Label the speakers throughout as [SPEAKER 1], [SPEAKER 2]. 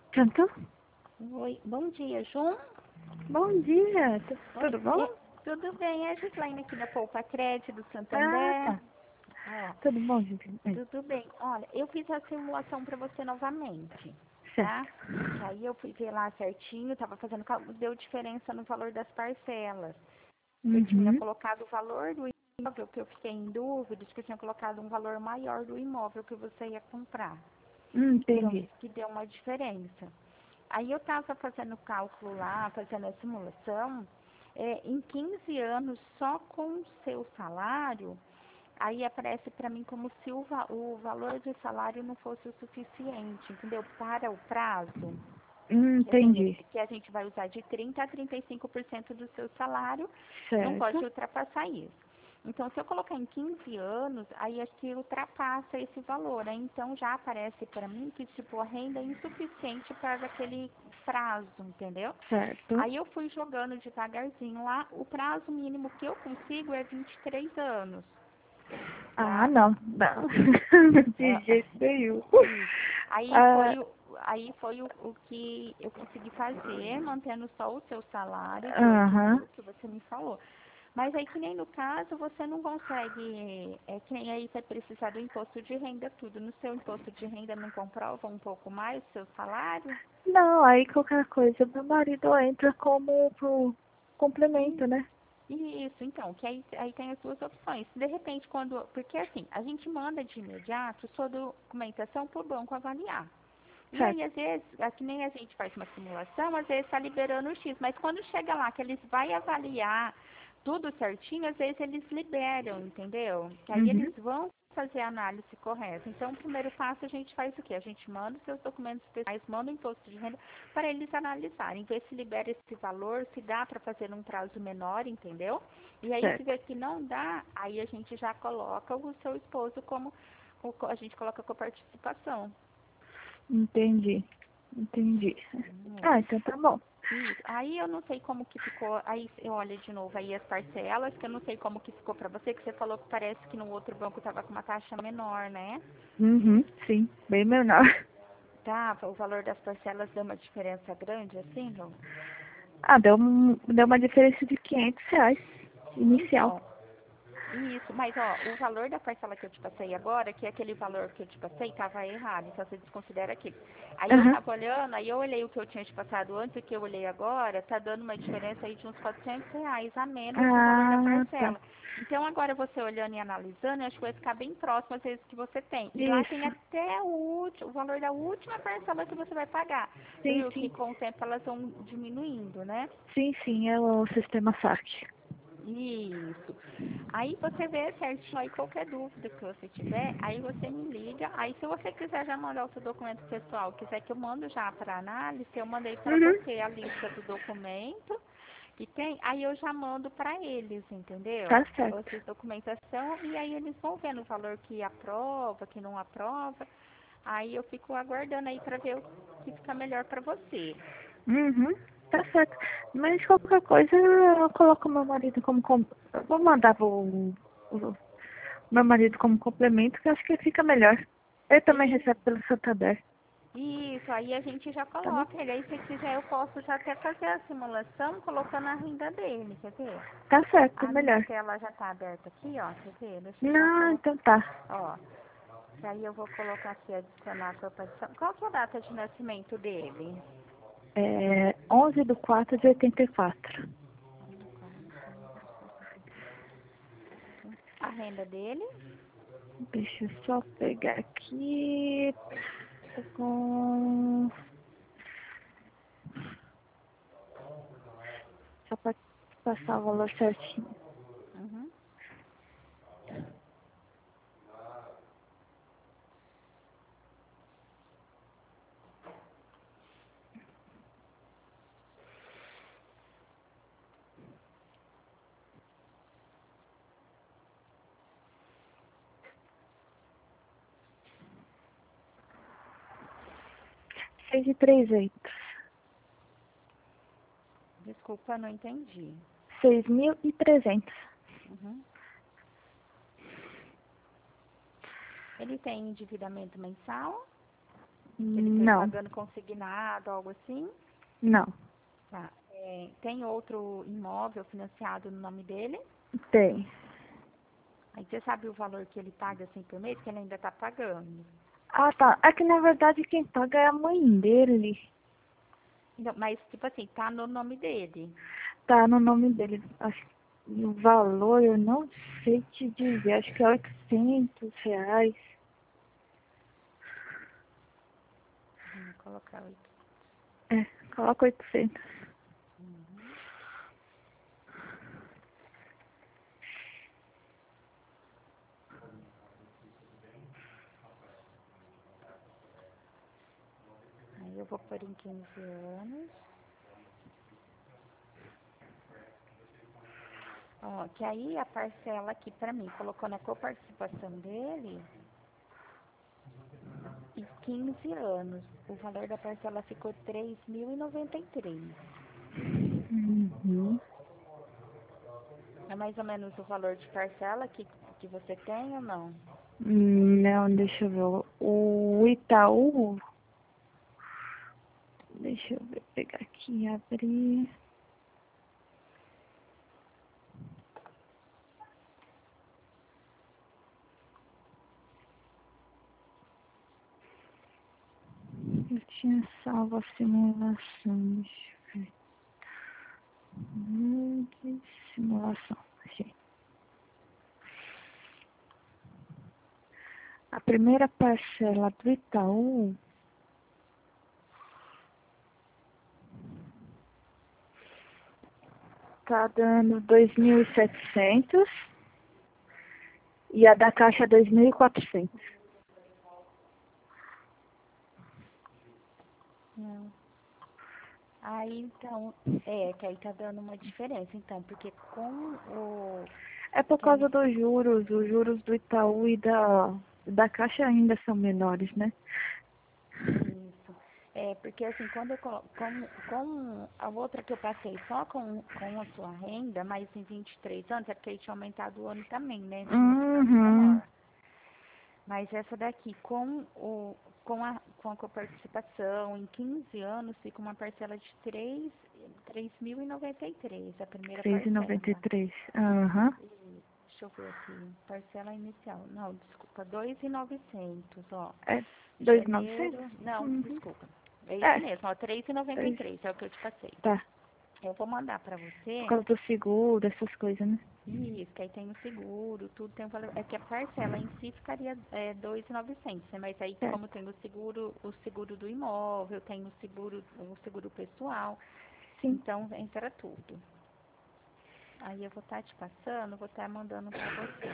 [SPEAKER 1] Canto?
[SPEAKER 2] Oi, bom dia, João.
[SPEAKER 1] Bom dia,
[SPEAKER 2] Oi,
[SPEAKER 1] tudo bom?
[SPEAKER 2] tudo bem? É a Gislaine aqui da Poupa Crédito do
[SPEAKER 1] Ah,
[SPEAKER 2] Santander.
[SPEAKER 1] tá.
[SPEAKER 2] Ó,
[SPEAKER 1] Tudo bom, gente?
[SPEAKER 2] tudo bem. Olha, eu fiz a simulação para você novamente, tá?
[SPEAKER 1] Certo.
[SPEAKER 2] Que aí eu fui ver lá certinho, tava fazendo cálculo, deu diferença no valor das parcelas. Eu tinha
[SPEAKER 1] Uhum.
[SPEAKER 2] colocado o valor do imóvel que eu fiquei em dúvida, que eu tinha colocado um valor maior do imóvel que você ia comprar. Então,
[SPEAKER 1] Entendi.
[SPEAKER 2] que deu uma diferença. Aí eu estava fazendo cálculo lá, fazendo a simulação, em 15 anos, só com o seu salário, aí aparece para mim como se o valor de salário não fosse o suficiente, entendeu? Para o prazo,
[SPEAKER 1] Entendi.
[SPEAKER 2] que a gente vai usar de 30% a 35% do seu salário, não pode
[SPEAKER 1] Certo.
[SPEAKER 2] ultrapassar isso. Então, se eu colocar em 15 anos, aí aqui ultrapassa esse valor. Aí, então, já aparece para mim que, tipo, a renda é insuficiente para aquele prazo, entendeu?
[SPEAKER 1] Certo.
[SPEAKER 2] Aí eu fui jogando devagarzinho lá. O prazo mínimo que eu consigo é 23 anos,
[SPEAKER 1] Ah,
[SPEAKER 2] tá?
[SPEAKER 1] não. Não. De
[SPEAKER 2] Ah,
[SPEAKER 1] jeito nenhum.
[SPEAKER 2] isso. Aí
[SPEAKER 1] Ah,
[SPEAKER 2] foi o que eu consegui fazer, mantendo só o seu salário de 8
[SPEAKER 1] aham.
[SPEAKER 2] mil que você me falou. Mas aí que nem no caso você não consegue, que nem aí você precisa do imposto de renda, tudo. No seu imposto de renda não comprova um pouco mais o seu salário?
[SPEAKER 1] Não, aí qualquer coisa, meu marido entra como pro
[SPEAKER 2] E
[SPEAKER 1] complemento, né?
[SPEAKER 2] isso, então, que aí tem as duas opções. De repente, quando. Porque assim, a gente manda de imediato sua documentação para o banco avaliar. E aí,
[SPEAKER 1] Certo.
[SPEAKER 2] às vezes, que nem a gente faz uma simulação, às vezes está liberando o X, mas quando chega lá que eles vão avaliar tudo certinho, às vezes eles liberam, entendeu? Que aí eles
[SPEAKER 1] Uhum.
[SPEAKER 2] vão fazer a análise correta. Então, o primeiro passo a gente faz o quê? A gente manda os seus documentos pessoais, manda o imposto de renda para eles analisarem, ver se libera esse valor, se dá para fazer num prazo menor, entendeu? E aí, se
[SPEAKER 1] Certo.
[SPEAKER 2] vê que não dá, aí a gente já coloca o seu esposo como, a gente coloca com participação.
[SPEAKER 1] Entendi. Entendi. Ah, então tá bom.
[SPEAKER 2] Isso. Aí eu não sei como que ficou. Aí eu olho de novo aí as parcelas, que eu não sei como que ficou pra você, que você falou que parece que no outro banco tava com uma taxa menor, né?
[SPEAKER 1] Uhum, sim, bem menor.
[SPEAKER 2] Tá, o valor das parcelas deu uma diferença grande, assim, não?
[SPEAKER 1] Ah, deu uma diferença de R$ 500 inicial.
[SPEAKER 2] Então, isso, mas ó, o valor da parcela que eu te passei agora, que é aquele valor que eu te passei, estava errado, então você desconsidera aqui. Aí eu
[SPEAKER 1] Aham.
[SPEAKER 2] tava olhando, aí eu olhei o que eu tinha te passado antes e o que eu olhei agora, tá dando uma diferença aí de uns R$ 400 a menos do valor da
[SPEAKER 1] Ah, tá.
[SPEAKER 2] parcela. Então agora você olhando e analisando, eu acho que vai ficar bem próximo às vezes que você tem. E lá tem
[SPEAKER 1] Isso.
[SPEAKER 2] até o valor da última parcela que você vai pagar. Você
[SPEAKER 1] Sim,
[SPEAKER 2] viu que
[SPEAKER 1] sim.
[SPEAKER 2] com o tempo elas vão diminuindo, né?
[SPEAKER 1] Sim, sim, é o sistema SAC.
[SPEAKER 2] Isso. Aí você vê certinho aí qualquer dúvida que você tiver, aí você me liga. Aí se você quiser já mandar o seu documento pessoal, quiser que eu mando já para análise, eu mandei para
[SPEAKER 1] Uhum.
[SPEAKER 2] você a lista do documento que tem, aí eu já mando para eles, entendeu?
[SPEAKER 1] Tá certo.
[SPEAKER 2] Essa documentação e aí eles vão vendo o valor que aprova, que não aprova. Aí eu fico aguardando aí para ver o que fica melhor para você.
[SPEAKER 1] Uhum. Tá certo. Mas qualquer coisa eu coloco meu marido como eu vou mandar o meu marido como complemento, que eu acho que fica melhor. Ele também
[SPEAKER 2] E
[SPEAKER 1] recebe pelo Santander,
[SPEAKER 2] isso, aí a gente já
[SPEAKER 1] tá bom?
[SPEAKER 2] coloca ele. Aí se quiser eu posso já até fazer a simulação colocando a renda dele, quer ver?
[SPEAKER 1] Tá certo,
[SPEAKER 2] A minha
[SPEAKER 1] melhor.
[SPEAKER 2] tela já tá aberta aqui, ó, quer ver? Deixa eu já
[SPEAKER 1] Não,
[SPEAKER 2] colocar,
[SPEAKER 1] então tá.
[SPEAKER 2] ó. Que aí eu vou colocar aqui, adicionar a corporação. Qual que é a data de nascimento dele?
[SPEAKER 1] É 11/4/84.
[SPEAKER 2] A renda dele?
[SPEAKER 1] Deixa eu só pegar aqui. Tá com... Só pra passar o valor certinho.
[SPEAKER 2] Uhum.
[SPEAKER 1] 6.300.
[SPEAKER 2] Desculpa, não entendi.
[SPEAKER 1] 6.300.
[SPEAKER 2] Uhum. Ele tem endividamento mensal? Que ele esteja
[SPEAKER 1] Não,
[SPEAKER 2] pagando consignado, algo assim?
[SPEAKER 1] não.
[SPEAKER 2] Tá. Tem outro imóvel financiado no nome dele?
[SPEAKER 1] Tem.
[SPEAKER 2] Aí você sabe o valor que ele paga assim por mês, que ele ainda está pagando.
[SPEAKER 1] Ah, tá. É que na verdade quem paga é a mãe dele.
[SPEAKER 2] Então, mas, tipo assim, tá no nome dele.
[SPEAKER 1] Tá no nome dele. Acho que o valor eu não sei te dizer. Acho que é R$ 800.
[SPEAKER 2] Vou colocar 8.
[SPEAKER 1] É, coloca 800.
[SPEAKER 2] Uhum. Aí eu vou pôr em 15 anos. Ó, que aí a parcela aqui pra mim, colocou na coparticipação dele, em 15 anos. O valor da parcela ficou 3.093.
[SPEAKER 1] Uhum.
[SPEAKER 2] É mais ou menos o valor de parcela que você tem ou não?
[SPEAKER 1] Não, deixa eu ver. O Itaú. Deixa eu ver, pegar aqui e abrir. Eu tinha salvo a simulação. Deixa eu ver. De simulação. Achei. A primeira parcela do Itaú tá dando 2.700 e a da Caixa 2.400.
[SPEAKER 2] Não. Aí então, que aí tá dando uma diferença, então, porque com o
[SPEAKER 1] É por
[SPEAKER 2] que a
[SPEAKER 1] causa dos juros. Os juros do Itaú e da Caixa ainda são menores, né?
[SPEAKER 2] Isso. Porque assim, quando eu com a outra que eu passei só com a sua renda, mas em 23 anos, é porque aí tinha aumentado o ano também, né? Tinha ficado
[SPEAKER 1] Uhum.
[SPEAKER 2] menor. Mas essa daqui, com a coparticipação, em 15 anos, fica uma parcela de 3.093, a primeira
[SPEAKER 1] Três e
[SPEAKER 2] parcela.
[SPEAKER 1] noventa e três. Aham.
[SPEAKER 2] E, deixa eu ver aqui, parcela inicial. Não, desculpa, 2.900, ó.
[SPEAKER 1] É 2.900?
[SPEAKER 2] Janeiro, não,
[SPEAKER 1] Uhum.
[SPEAKER 2] desculpa. É isso
[SPEAKER 1] É,
[SPEAKER 2] mesmo, ó,
[SPEAKER 1] três.
[SPEAKER 2] 3.093 é o que eu te passei.
[SPEAKER 1] Tá.
[SPEAKER 2] Eu vou mandar pra
[SPEAKER 1] Por
[SPEAKER 2] você,
[SPEAKER 1] causa do seguro, essas coisas, né?
[SPEAKER 2] isso, que aí tem o seguro, tudo tem o valor. É que a parcela em si ficaria 2.900, né? Mas aí como
[SPEAKER 1] Certo.
[SPEAKER 2] tem o seguro do imóvel, tem o seguro pessoal,
[SPEAKER 1] Sim.
[SPEAKER 2] então entra tudo. Aí eu vou estar te passando, vou estar mandando pra você.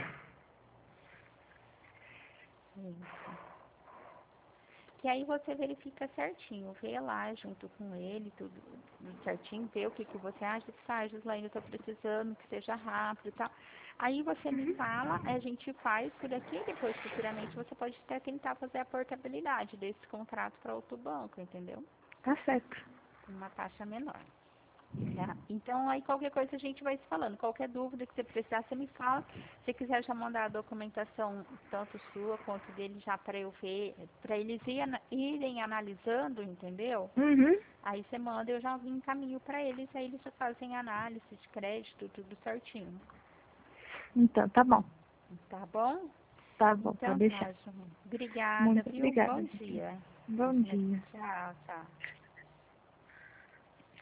[SPEAKER 2] Isso. Que aí você verifica certinho, vê lá junto com ele, tudo certinho, vê o que você acha, Gislaine, eu tô precisando que seja rápido e tal. Aí você me fala, a gente faz por aqui, e depois futuramente você pode até tentar fazer a portabilidade desse contrato para outro banco, entendeu?
[SPEAKER 1] Tá certo.
[SPEAKER 2] Com uma taxa menor. Tá? Então, aí qualquer coisa a gente vai se falando. Qualquer dúvida que você precisar, você me fala. Se quiser já mandar a documentação, tanto sua quanto dele, já para eu ver, para eles irem analisando, entendeu?
[SPEAKER 1] Uhum.
[SPEAKER 2] Aí você manda, eu já encaminho para eles, aí eles já fazem análise de crédito, tudo certinho.
[SPEAKER 1] Então, tá bom.
[SPEAKER 2] Tá bom?
[SPEAKER 1] Tá bom, pode
[SPEAKER 2] Então
[SPEAKER 1] deixar.
[SPEAKER 2] tá, João. Obrigada,
[SPEAKER 1] Muito
[SPEAKER 2] viu?
[SPEAKER 1] obrigada,
[SPEAKER 2] Bom
[SPEAKER 1] gente.
[SPEAKER 2] dia.
[SPEAKER 1] Bom dia.
[SPEAKER 2] Tchau, tchau.